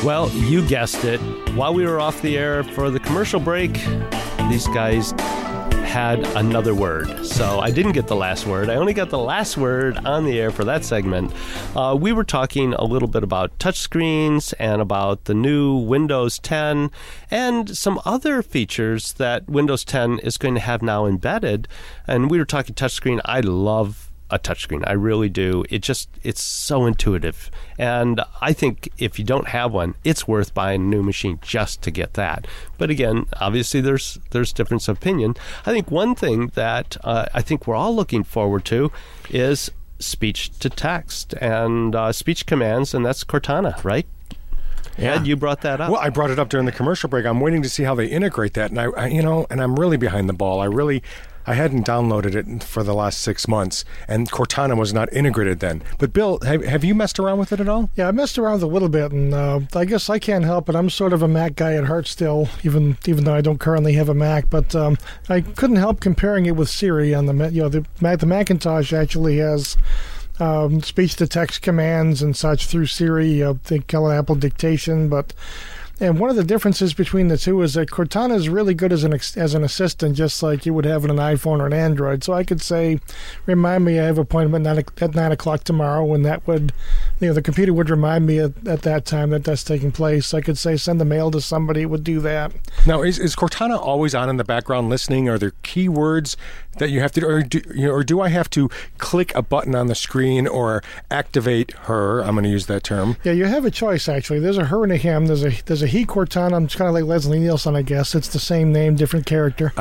Well, you guessed it. While we were off the air for the commercial break, these guys had another word. So I didn't get the last word. I only got the last word on the air for that segment. We were talking a little bit about touchscreens and about the new Windows 10 and some other features that Windows 10 is going to have now embedded. And we were talking touchscreen. I love a touchscreen. I really do. It's so intuitive. And I think if you don't have one, it's worth buying a new machine just to get that. But again, obviously there's difference of opinion. I think one thing that I think we're all looking forward to is speech to text and speech commands, and that's Cortana, right? Yeah, Ed, you brought that up. Well, I brought it up during the commercial break. I'm waiting to see how they integrate that, and I'm really behind the ball. I hadn't downloaded it for the last 6 months, and Cortana was not integrated then. But Bill, have you messed around with it at all? Yeah, I messed around with it a little bit, and I guess I can't help it. I'm sort of a Mac guy at heart still, even though I don't currently have a Mac. But I couldn't help comparing it with Siri on the Macintosh actually has speech-to-text commands and such through Siri. They call it Apple Dictation, and one of the differences between the two is that Cortana is really good as an assistant, just like you would have in an iPhone or an Android. So I could say, remind me I have an appointment at 9 o'clock tomorrow, and that would, the computer would remind me at that time that that's taking place. I could say, send a mail to somebody, it would do that. Now, is Cortana always on in the background listening? Are there keywords that you have to, or do I have to click a button on the screen or activate her? I'm going to use that term. Yeah, you have a choice, actually. There's a her and a him. There's a he Cortana. It's kind of like Leslie Nielsen, I guess. It's the same name, different character.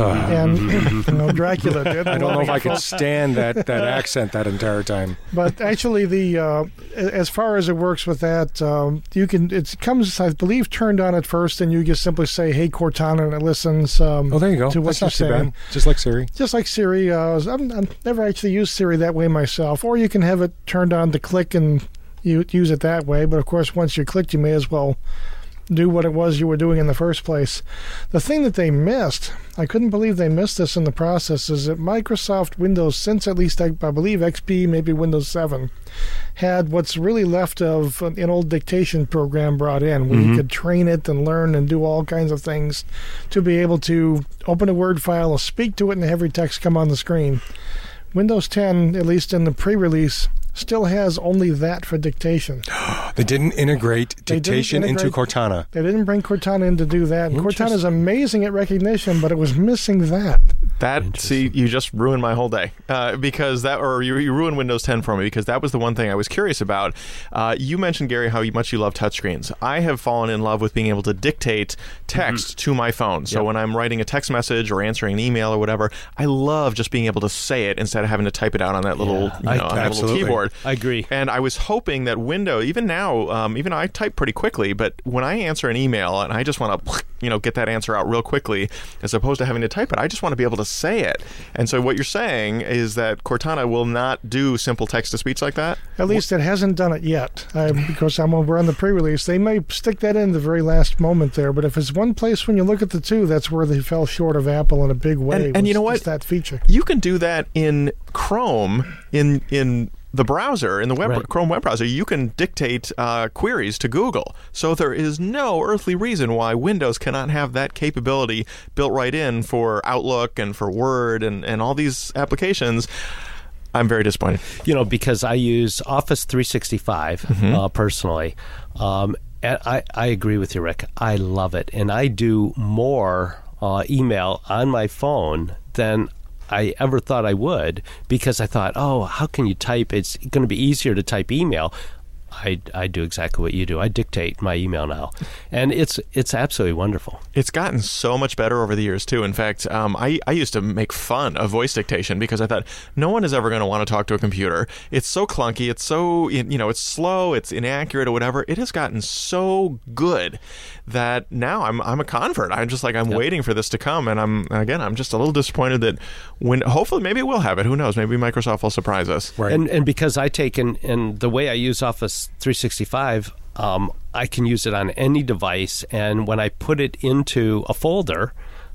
And Dracula did. I don't know if I could stand that accent that entire time. But actually, as far as it works with that, it comes, I believe, turned on at first, and you just simply say, "Hey Cortana," and it listens. There you go. To what That's you're not too saying. bad. Just like Siri. Just like Siri. I've never actually used Siri that way myself. Or you can have it turned on to click and you use it that way. But of course, once you clicked, you may as well do what it was you were doing in the first place. The thing that they missed, I couldn't believe they missed this in the process, is that Microsoft Windows, since at least I believe XP, maybe Windows 7, had what's really left of an old dictation program brought in where you could train it and learn and do all kinds of things to be able to open a Word file, speak to it, and have your text come on the screen. Windows 10, at least in the pre-release, still has only that for dictation. They didn't integrate dictation into Cortana. They didn't bring Cortana in to do that. And Cortana is amazing at recognition, but it was missing that. See, you just ruined my whole day because you ruined Windows 10 for me because that was the one thing I was curious about. You mentioned, Gary, how much you love touchscreens. I have fallen in love with being able to dictate text to my phone. So when I'm writing a text message or answering an email or whatever, I love just being able to say it instead of having to type it out on that little, on that little keyboard. I agree. And I was hoping that Windows, even now, even I type pretty quickly, but when I answer an email and I just want to, get that answer out real quickly, as opposed to having to type it, I just want to be able to say it. And so what you're saying is that Cortana will not do simple text-to-speech like that? At least it hasn't done it yet, because we're on the pre-release. They may stick that in the very last moment there, but if it's one place when you look at the two, that's where they fell short of Apple in a big way. And you know what? That feature. You can do that in Chrome, in the browser, in the Chrome web browser. You can dictate queries to Google. So there is no earthly reason why Windows cannot have that capability built right in for Outlook and for Word and all these applications. I'm very disappointed. Because I use Office 365 personally. And I agree with you, Rick. I love it. And I do more email on my phone than I ever thought I would, because I thought, how can you type? It's going to be easier to type email. I do exactly what you do. I dictate my email now, and it's absolutely wonderful. It's gotten so much better over the years too. In fact, I used to make fun of voice dictation because I thought no one is ever going to want to talk to a computer. It's so clunky. It's so it's slow. It's inaccurate or whatever. It has gotten so good that now I'm a convert. I'm just like I'm waiting for this to come, and I'm just a little disappointed that hopefully maybe we'll have it. Who knows? Maybe Microsoft will surprise us. Right. And because I take and the way I use Office 365, I can use it on any device, and when I put it into a folder,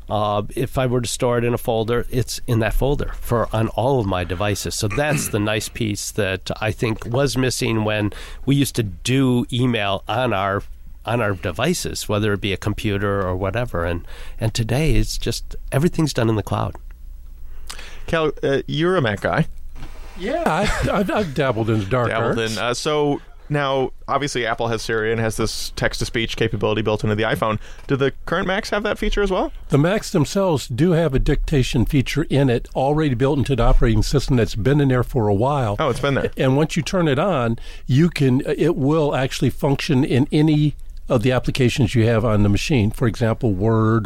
if I were to store it in a folder, it's in that folder on all of my devices. So that's the nice piece that I think was missing when we used to do email on our on our devices, whether it be a computer or whatever. And today it's just everything's done in the cloud. Cal, you're a Mac guy. Yeah, I've dabbled in the dark arts. So now, obviously, Apple has Siri and has this text-to-speech capability built into the iPhone. Do the current Macs have that feature as well? The Macs themselves do have a dictation feature in it, already built into the operating system that's been in there for a while. Oh, it's been there. And once you turn it on, it will actually function in any of the applications you have on the machine. For example, Word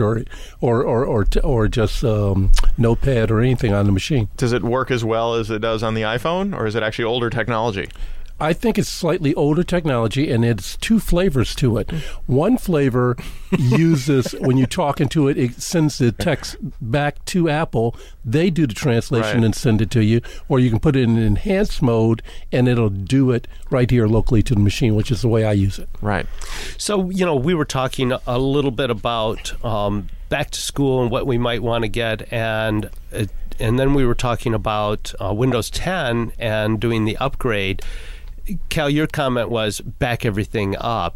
or just Notepad or anything on the machine. Does it work as well as it does on the iPhone, or is it actually older technology? I think it's slightly older technology, and it's two flavors to it. One flavor uses, when you talk into it, it sends the text back to Apple. They do the translation and send it to you. Or you can put it in enhanced mode, and it'll do it right here locally to the machine, which is the way I use it. Right. So, we were talking a little bit about back to school and what we might want to get, and then we were talking about Windows 10 and doing the upgrade. Cal, your comment was back everything up.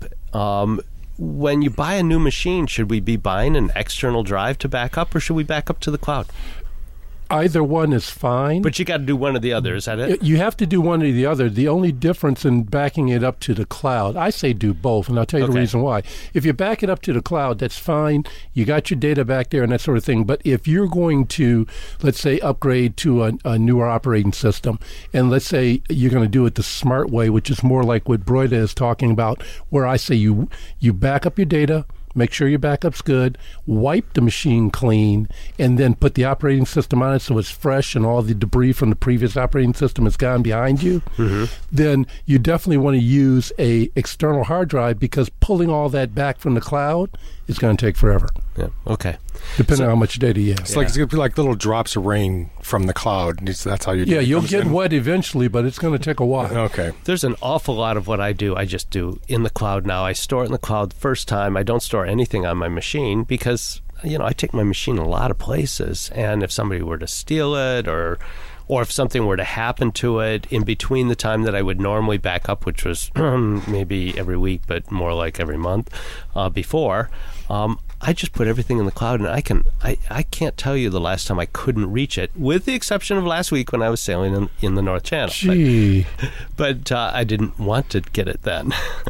When you buy a new machine, should we be buying an external drive to back up, or should we back up to the cloud? Either one is fine. But you got to do one or the other, is that it? You have to do one or the other. The only difference in backing it up to the cloud, I say do both, and I'll tell you the reason why. If you back it up to the cloud, that's fine. You got your data back there and that sort of thing. But if you're going to, let's say, upgrade to a newer operating system, and let's say you're going to do it the smart way, which is more like what Broida is talking about, where I say you back up your data, make sure your backup's good, wipe the machine clean, and then put the operating system on it so it's fresh and all the debris from the previous operating system is gone behind you, then you definitely want to use a external hard drive, because pulling all that back from the cloud is going to take forever. Yeah. Okay. Depending on how much data you have. It's going to be like little drops of rain from the cloud. That's how you do it. Yeah, you'll get wet eventually, but it's going to take a while. Okay. There's an awful lot of what I do, I just do in the cloud now. I store it in the cloud the first time. I don't store anything on my machine because, I take my machine a lot of places. And if somebody were to steal it or if something were to happen to it in between the time that I would normally back up, which was maybe every week, but more like every month before, I just put everything in the cloud, and I can't tell you the last time I couldn't reach it, with the exception of last week when I was sailing in the North Channel. Gee. But I didn't want to get it then.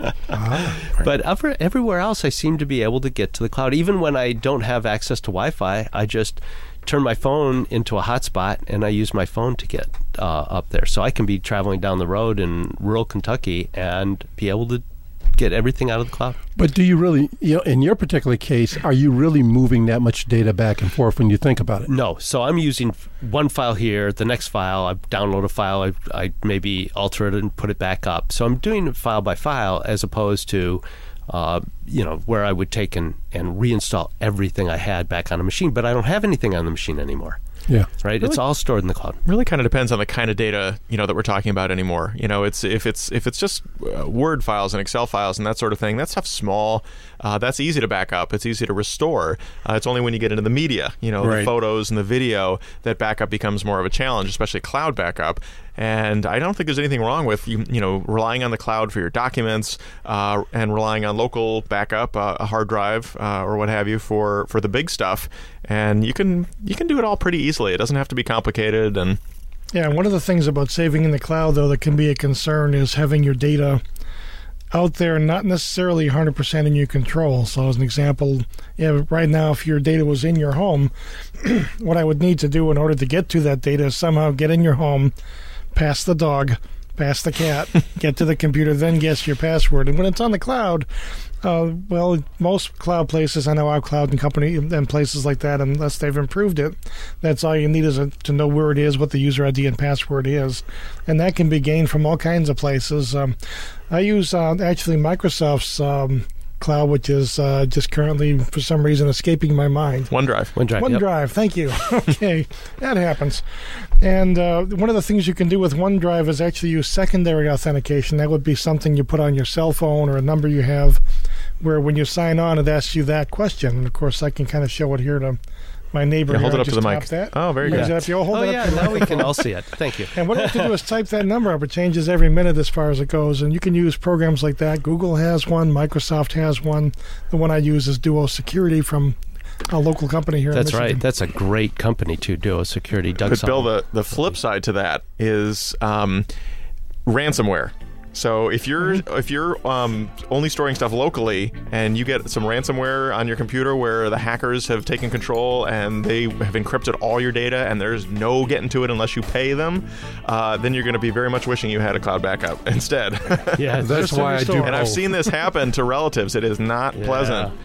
But everywhere else, I seem to be able to get to the cloud. Even when I don't have access to Wi-Fi, I just turn my phone into a hotspot, and I use my phone to get up there. So I can be traveling down the road in rural Kentucky and be able to get everything out of the cloud. But do you really, in your particular case, are you really moving that much data back and forth when you think about it? No. So I'm using one file here, the next file, I download a file, I maybe alter it and put it back up. So I'm doing it file by file, as opposed to where I would take and reinstall everything I had back on a machine, but I don't have anything on the machine anymore. Yeah. Right? Really? It's all stored in the cloud. Really kind of depends on the kind of data, that we're talking about anymore. It's if it's just Word files and Excel files and that sort of thing, that stuff's small. That's easy to back up. It's easy to restore. It's only when you get into the media, the photos and the video, that backup becomes more of a challenge, especially cloud backup. And I don't think there's anything wrong with relying on the cloud for your documents and relying on local backup, a hard drive or what have you for the big stuff. And you can do it all pretty easily. It doesn't have to be complicated. And yeah, one of the things about saving in the cloud, though, that can be a concern is having your data out there, not necessarily 100% in your control. So as an example, right now, if your data was in your home, what I would need to do in order to get to that data is somehow get in your home, pass the dog, pass the cat, get to the computer, then guess your password. And when it's on the cloud, most cloud places, I know our cloud and company and places like that, unless they've improved it, that's all you need is to know where it is, what the user ID and password is. And that can be gained from all kinds of places. I use actually Microsoft's cloud, which is just currently, for some reason, escaping my mind. OneDrive. Yep. Thank you. Okay, that happens. And one of the things you can do with OneDrive is actually use secondary authentication. That would be something you put on your cell phone or a number you have, where when you sign on, it asks you that question. And of course, I can kind of show it here to my neighbor. Yeah, hold here, it up to the mic. That. Oh, very Raise good. it up. You'll hold Oh, it yeah, up to the now we can microphone. all see it. Thank you. And what you have to do is type that number up. It changes every minute as far as it goes. And you can use programs like that. Google has one. Microsoft has one. The one I use is Duo Security from a local company here That's in Michigan. right. That's a great company, too, Duo Security. Doug But Bill, Sullivan. the flip side to that is ransomware. So if you're only storing stuff locally and you get some ransomware on your computer where the hackers have taken control and they have encrypted all your data and there's no getting to it unless you pay them, then you're going to be very much wishing you had a cloud backup instead. Yeah, That's why I do And I've seen this happen to relatives. It is not pleasant.